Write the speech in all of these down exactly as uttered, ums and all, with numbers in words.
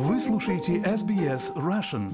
Вы слушаете эс би эс Russian.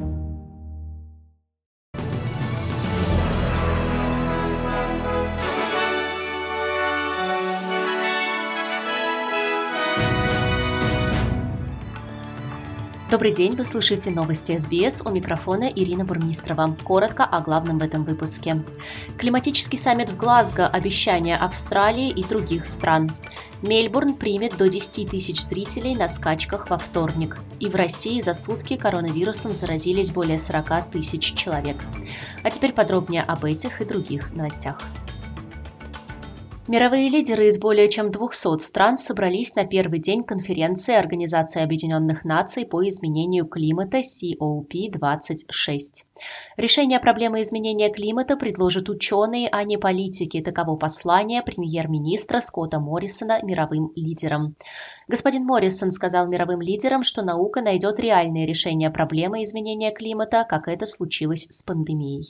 Добрый день, вы слушаете новости эс би эс, у микрофона Ирина Бурмистрова. Коротко о главном в этом выпуске. Климатический саммит в Глазго, обещания Австралии и других стран. Мельбурн примет до десять тысяч зрителей на скачках во вторник. И в России за сутки коронавирусом заразились более сорок тысяч человек. А теперь подробнее об этих и других новостях. Мировые лидеры из более чем двухсот стран собрались на первый день конференции Организации Объединенных Наций по изменению климата си о пи двадцать шесть. Решение проблемы изменения климата предложат ученые, а не политики. Таково послание премьер-министра Скотта Моррисона мировым лидерам. Господин Моррисон сказал мировым лидерам, что наука найдет реальные решения проблемы изменения климата, как это случилось с пандемией.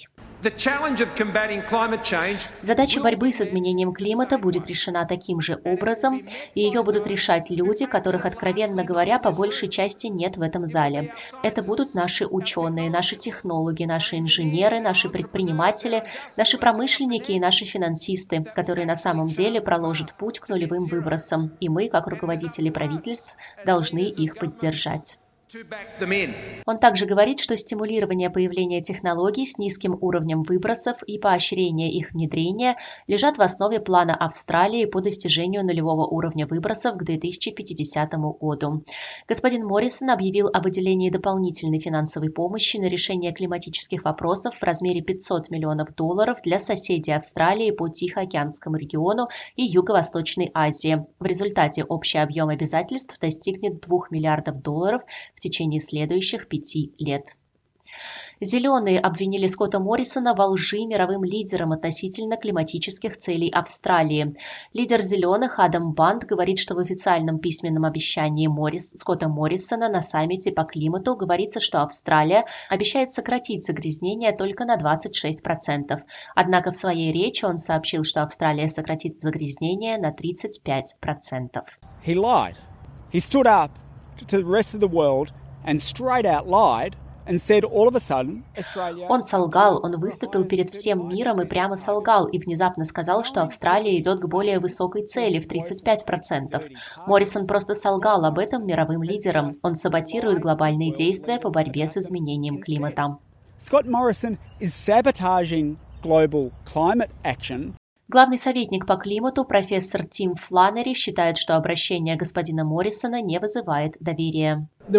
Задача борьбы с изменением климата будет решена таким же образом, и ее будут решать люди, которых, откровенно говоря, по большей части нет в этом зале. Это будут наши ученые, наши технологи, наши инженеры, наши предприниматели, наши промышленники и наши финансисты, которые на самом деле проложат путь к нулевым выбросам, и мы, как руководители правительств, должны их поддержать. Он также говорит, что стимулирование появления технологий с низким уровнем выбросов и поощрение их внедрения лежат в основе плана Австралии по достижению нулевого уровня выбросов к две тысячи пятидесятому году. Господин Моррисон объявил о выделении дополнительной финансовой помощи на решение климатических вопросов в размере пятьсот миллионов долларов для соседей Австралии по Тихоокеанскому региону и Юго-Восточной Азии. В результате общий объем обязательств достигнет двух миллиардов долларов в течение следующих пяти лет. Зеленые обвинили Скотта Моррисона во лжи мировым лидерам относительно климатических целей Австралии. Лидер Зеленых Адам Бант говорит, что в официальном письменном обещании Моррис, Скотта Моррисона на саммите по климату говорится, что Австралия обещает сократить загрязнение только на двадцать шесть процентов. Однако в своей речи он сообщил, что Австралия сократит загрязнение на тридцать пять процентов. He lied. He stood up to the rest of the world and straight out lied and said all of a sudden Australia... Он солгал, он выступил перед всем миром и прямо солгал, и внезапно сказал, что Австралия идет к более высокой цели в тридцать пять процентов. Моррисон просто солгал об этом мировым лидерам. Он саботирует глобальные действия по борьбе с изменением климата. Scott Morrison is sabotaging global climate action. Главный советник по климату профессор Тим Фланнери считает, что обращение господина Моррисона не вызывает доверия. В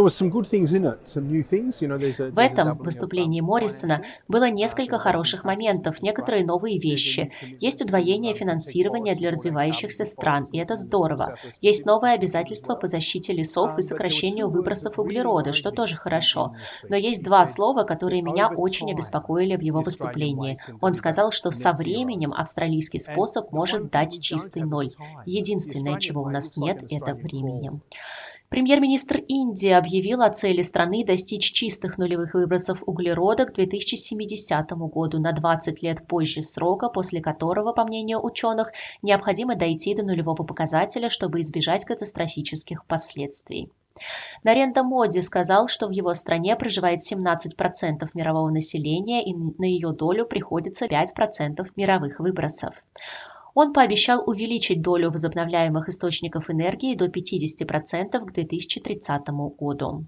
этом выступлении Моррисона было несколько хороших моментов, некоторые новые вещи. Есть удвоение финансирования для развивающихся стран, и это здорово. Есть новые обязательства по защите лесов и сокращению выбросов углерода, что тоже хорошо. Но есть два слова, которые меня очень обеспокоили в его выступлении. Он сказал, что со временем австралийский способ может дать чистый ноль. Единственное, чего у нас нет, это времени. Премьер-министр Индии объявил о цели страны достичь чистых нулевых выбросов углерода к две тысячи семидесятому году, на двадцать лет позже срока, после которого, по мнению ученых, необходимо дойти до нулевого показателя, чтобы избежать катастрофических последствий. Нарендра Моди сказал, что в его стране проживает семнадцать процентов мирового населения, и на ее долю приходится пять процентов мировых выбросов. Он пообещал увеличить долю возобновляемых источников энергии до пятидесяти процентов к две тысячи тридцатому году.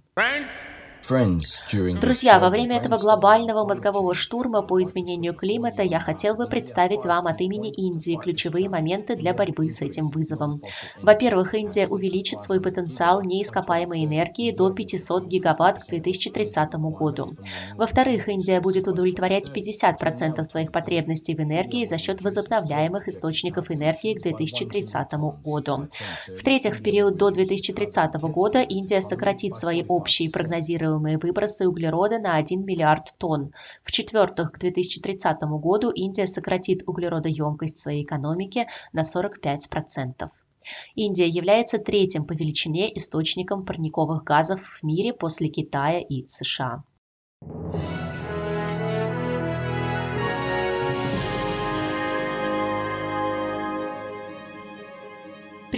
Друзья, во время этого глобального мозгового штурма по изменению климата я хотел бы представить вам от имени Индии ключевые моменты для борьбы с этим вызовом. Во-первых, Индия увеличит свой потенциал неископаемой энергии до пятисот гигаватт к две тысячи тридцатому году. Во-вторых, Индия будет удовлетворять пятьдесят процентов своих потребностей в энергии за счет возобновляемых источников энергии к две тысячи тридцатому году. В-третьих, в период до две тысячи тридцатого года Индия сократит свои общие прогнозируемые выбросы углерода на один миллиард тонн. В-четвертых, к две тысячи тридцатому году Индия сократит углеродоемкость своей экономики на сорок пять процентов. Индия является третьим по величине источником парниковых газов в мире после Китая и США.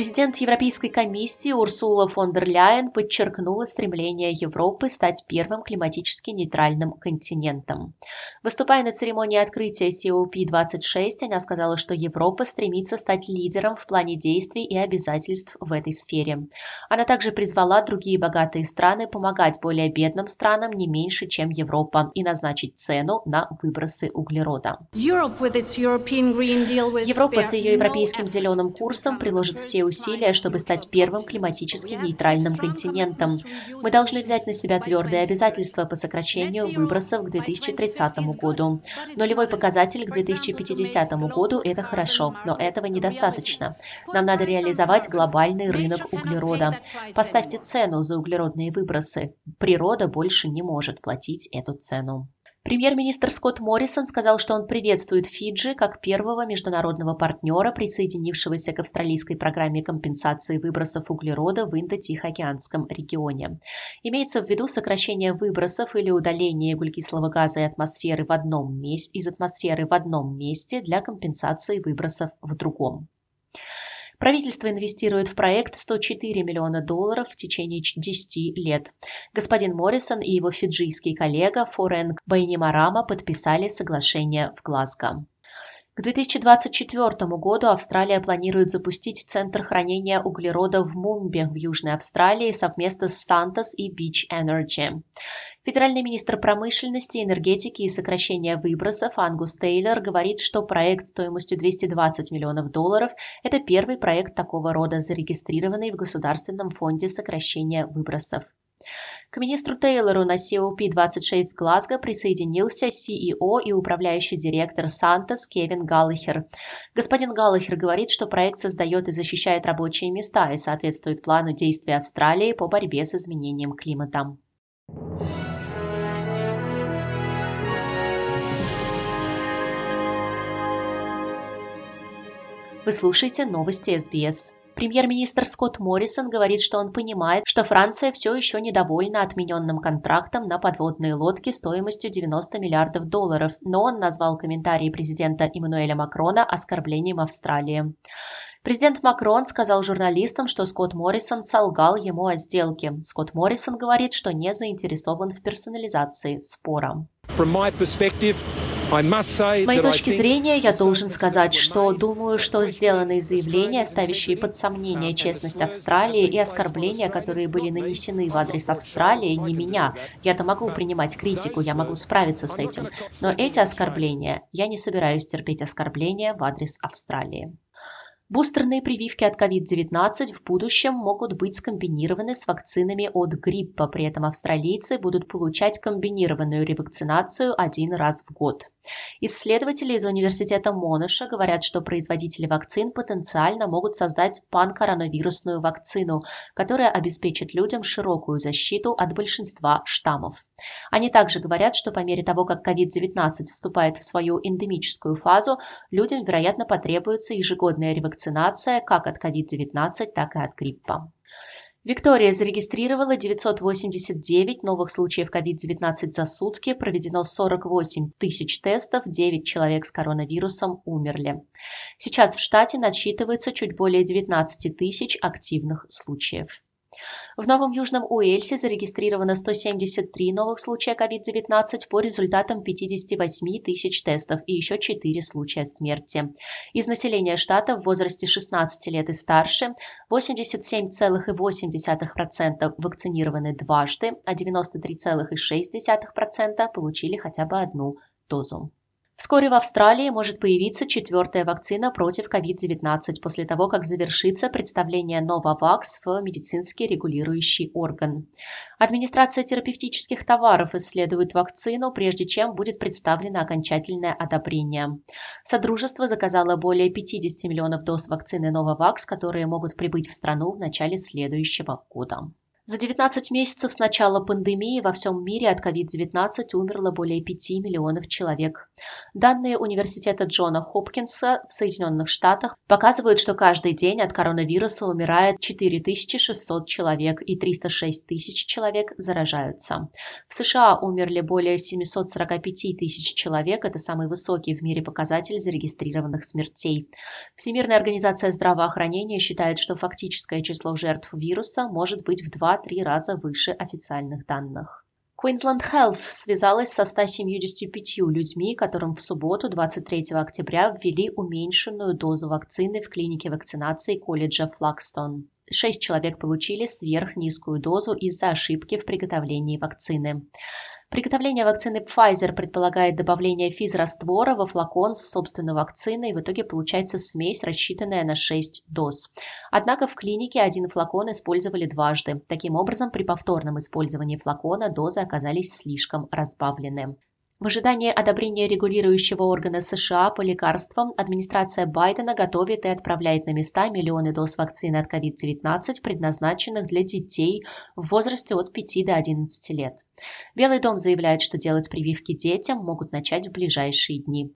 Президент Европейской комиссии Урсула фон дер Ляйен подчеркнула стремление Европы стать первым климатически нейтральным континентом. Выступая на церемонии открытия си о пи двадцать шесть, она сказала, что Европа стремится стать лидером в плане действий и обязательств в этой сфере. Она также призвала другие богатые страны помогать более бедным странам не меньше, чем Европа, и назначить цену на выбросы углерода. Европа с ее европейским зеленым курсом приложит все усилия, чтобы стать первым климатически нейтральным континентом. Мы должны взять на себя твердые обязательства по сокращению выбросов к две тысячи тридцатому году. Нулевой показатель к две тысячи пятидесятому году – это хорошо, но этого недостаточно. Нам надо реализовать глобальный рынок углерода. Поставьте цену за углеродные выбросы. Природа больше не может платить эту цену. Премьер-министр Скотт Моррисон сказал, что он приветствует Фиджи как первого международного партнера, присоединившегося к австралийской программе компенсации выбросов углерода в Индо-Тихоокеанском регионе. Имеется в виду сокращение выбросов или удаление углекислого газа из атмосферы в одном месте, из атмосферы в одном месте для компенсации выбросов в другом. Правительство инвестирует в проект сто четыре миллиона долларов в течение десяти лет. Господин Моррисон и его фиджийский коллега Форенг Байнимарама подписали соглашение в Глазго. К две тысячи двадцать четвёртому году Австралия планирует запустить центр хранения углерода в Мумбе в Южной Австралии совместно с Santos и Beach Energy. Федеральный министр промышленности, энергетики и сокращения выбросов Ангус Тейлор говорит, что проект стоимостью двести двадцать миллионов долларов – это первый проект такого рода, зарегистрированный в Государственном фонде сокращения выбросов. К министру Тейлору на си о пи двадцать шесть в Глазго присоединился си и о и управляющий директор Santos Кевин Галлахер. Господин Галлахер говорит, что проект создает и защищает рабочие места и соответствует плану действий Австралии по борьбе с изменением климата. Вы слушаете новости эс би эс. Премьер-министр Скотт Моррисон говорит, что он понимает, что Франция все еще недовольна отмененным контрактом на подводные лодки стоимостью девяносто миллиардов долларов, но он назвал комментарии президента Эммануэля Макрона оскорблением Австралии. Президент Макрон сказал журналистам, что Скотт Моррисон солгал ему о сделке. Скотт Моррисон говорит, что не заинтересован в персонализации спора. С моей точки зрения, я должен сказать, что думаю, что сделанные заявления, ставящие под сомнение честность Австралии, и оскорбления, которые были нанесены в адрес Австралии, не меня. Я-то могу принимать критику, я могу справиться с этим. Но эти оскорбления, я не собираюсь терпеть оскорбления в адрес Австралии. Бустерные прививки от ковид девятнадцать в будущем могут быть скомбинированы с вакцинами от гриппа. При этом австралийцы будут получать комбинированную ревакцинацию один раз в год. Исследователи из университета Монаша говорят, что производители вакцин потенциально могут создать панкоронавирусную вакцину, которая обеспечит людям широкую защиту от большинства штаммов. Они также говорят, что по мере того, как ковид девятнадцать вступает в свою эндемическую фазу, людям, вероятно, потребуется ежегодная ревакцинация как от ковид девятнадцать, так и от гриппа. Виктория зарегистрировала девятьсот восемьдесят девять новых случаев ковид девятнадцать за сутки, проведено сорок восемь тысяч тестов, девять человек с коронавирусом умерли. Сейчас в штате насчитывается чуть более девятнадцать тысяч активных случаев. В Новом Южном Уэльсе зарегистрировано сто семьдесят три новых случая ковид девятнадцать по результатам пятьдесят восемь тысяч тестов и еще четыре случая смерти. Из населения штата в возрасте шестнадцати лет и старше восемьдесят семь целых восемь десятых процента вакцинированы дважды, а девяносто три целых шесть десятых процента получили хотя бы одну дозу. Вскоре в Австралии может появиться четвертая вакцина против ковид девятнадцать после того, как завершится представление Novavax в медицинский регулирующий орган. Администрация терапевтических товаров исследует вакцину, прежде чем будет представлено окончательное одобрение. Содружество заказало более пятьдесят миллионов доз вакцины Novavax, которые могут прибыть в страну в начале следующего года. За девятнадцать месяцев с начала пандемии во всем мире от ковид девятнадцать умерло более пяти миллионов человек. Данные университета Джона Хопкинса в Соединенных Штатах показывают, что каждый день от коронавируса умирает четыре тысячи шестьсот человек и триста шесть тысяч человек заражаются. В США умерли более семьсот сорок пять тысяч человек, это самый высокий в мире показатель зарегистрированных смертей. Всемирная организация здравоохранения считает, что фактическое число жертв вируса может быть в два-три раза выше официальных данных. Queensland Health связалась со ста семьюдесятью пятью людьми, которым в субботу, двадцать третьего октября, ввели уменьшенную дозу вакцины в клинике вакцинации колледжа Флагстон. Шесть человек получили сверхнизкую дозу из-за ошибки в приготовлении вакцины. Приготовление вакцины Pfizer предполагает добавление физраствора во флакон с собственной вакциной, и в итоге получается смесь, рассчитанная на шесть доз. Однако в клинике один флакон использовали дважды. Таким образом, при повторном использовании флакона дозы оказались слишком разбавлены. В ожидании одобрения регулирующего органа США по лекарствам администрация Байдена готовит и отправляет на места миллионы доз вакцины от ковид девятнадцать, предназначенных для детей в возрасте от пяти до одиннадцати лет. Белый дом заявляет, что делать прививки детям могут начать в ближайшие дни.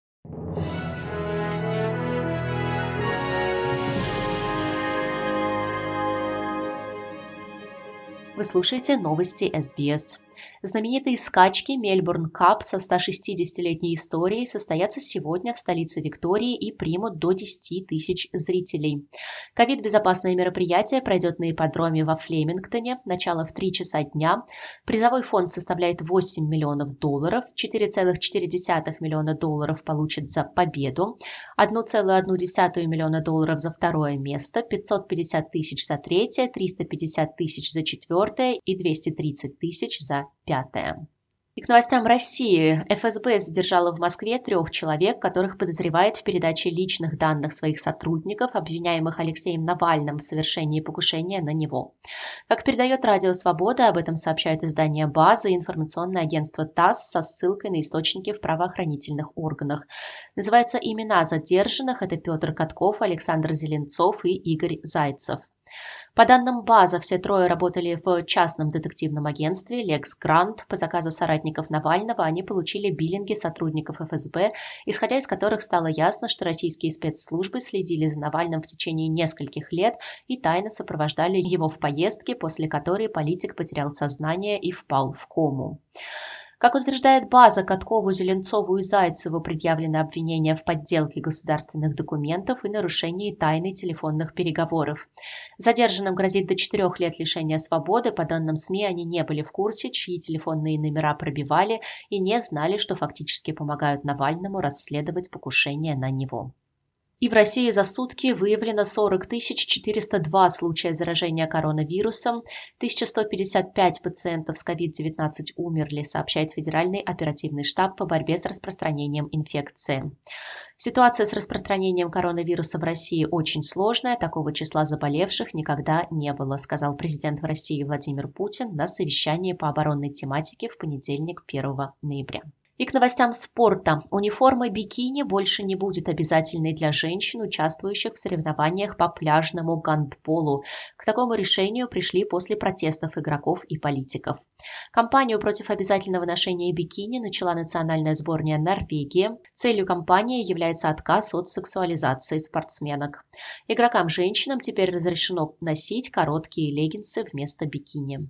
Вы слушаете новости эс би эс. Знаменитые скачки Мельбурн Кап со ста шестидесятилетней историей состоятся сегодня в столице Виктории и примут до десяти тысяч зрителей. Ковид-безопасное мероприятие пройдет на ипподроме во Флемингтоне, начало в три часа дня. Призовой фонд составляет восемь миллионов долларов, четыре целых четыре десятых миллиона долларов получат за победу, одна целая одна десятая миллиона долларов за второе место, пятьсот пятьдесят тысяч за третье, триста пятьдесят тысяч за четвертое и двести тридцать тысяч за пятое. И к новостям России. эф эс бэ задержала в Москве трех человек, которых подозревает в передаче личных данных своих сотрудников, обвиняемых Алексеем Навальным в совершении покушения на него. Как передает Радио Свобода, об этом сообщает издание «База» и информационное агентство ТАСС со ссылкой на источники в правоохранительных органах. Называются имена задержанных – это Петр Катков, Александр Зеленцов и Игорь Зайцев. По данным «База», все трое работали в частном детективном агентстве «Лекс Грант». По заказу соратников Навального они получили биллинги сотрудников эф эс бэ, исходя из которых стало ясно, что российские спецслужбы следили за Навальным в течение нескольких лет и тайно сопровождали его в поездке, после которой политик потерял сознание и впал в кому. Как утверждает «База», Каткову, Зеленцову и Зайцеву предъявлено обвинение в подделке государственных документов и нарушении тайны телефонных переговоров. Задержанным грозит до четырех лет лишения свободы. По данным СМИ, они не были в курсе, чьи телефонные номера пробивали, и не знали, что фактически помогают Навальному расследовать покушение на него. И в России за сутки выявлено сорок тысяч четыреста два случая заражения коронавирусом, тысяча сто пятьдесят пять пациентов с ковид девятнадцать умерли, сообщает Федеральный оперативный штаб по борьбе с распространением инфекции. Ситуация с распространением коронавируса в России очень сложная, такого числа заболевших никогда не было, сказал президент в России Владимир Путин на совещании по оборонной тематике в понедельник, первого ноября. И к новостям спорта. Униформа бикини больше не будет обязательной для женщин, участвующих в соревнованиях по пляжному гандболу. К такому решению пришли после протестов игроков и политиков. Кампанию против обязательного ношения бикини начала национальная сборная Норвегии. Целью кампании является отказ от сексуализации спортсменок. Игрокам-женщинам теперь разрешено носить короткие леггинсы вместо бикини.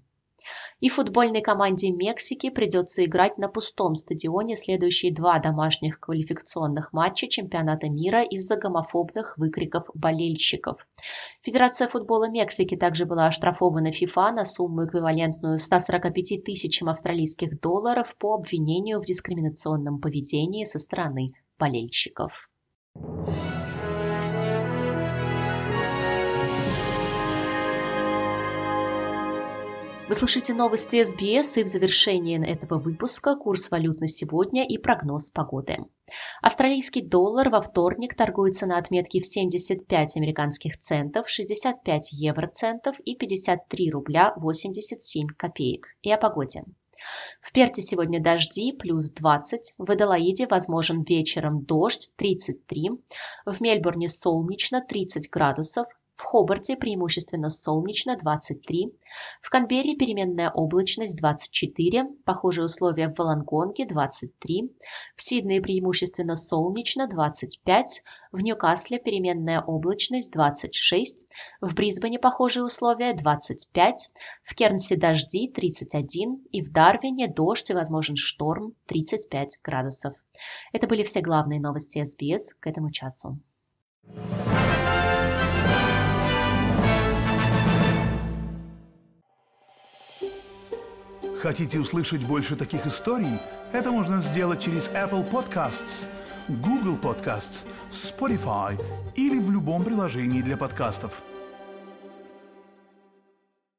И футбольной команде Мексики придется играть на пустом стадионе следующие два домашних квалификационных матча чемпионата мира из-за гомофобных выкриков болельщиков. Федерация футбола Мексики также была оштрафована ФИФА на сумму, эквивалентную ста сорока пяти тысячам австралийских долларов по обвинению в дискриминационном поведении со стороны болельщиков. Вы слушаете новости эс би эс, и в завершении этого выпуска курс валют на сегодня и прогноз погоды. Австралийский доллар во вторник торгуется на отметке в семьдесят пять американских центов, шестьдесят пять евроцентов и пятьдесят три рубля восемьдесят семь копеек. И о погоде. В Перте сегодня дожди, плюс двадцать, в Аделаиде возможен вечером дождь, тридцать три, в Мельбурне солнечно, тридцать градусов, В Хобарте преимущественно солнечно двадцать три, в Канберре переменная облачность двадцать четыре, похожие условия в Волонгонге двадцать три, в Сиднее преимущественно солнечно двадцать пять, в Ньюкасле переменная облачность двадцать шесть, в Брисбене похожие условия двадцать пять, в Кернсе дожди тридцать один и в Дарвине дождь и возможен шторм тридцать пять градусов. Это были все главные новости эс би эс к этому часу. Хотите услышать больше таких историй? Это можно сделать через Apple Podcasts, Google Podcasts, Spotify или в любом приложении для подкастов.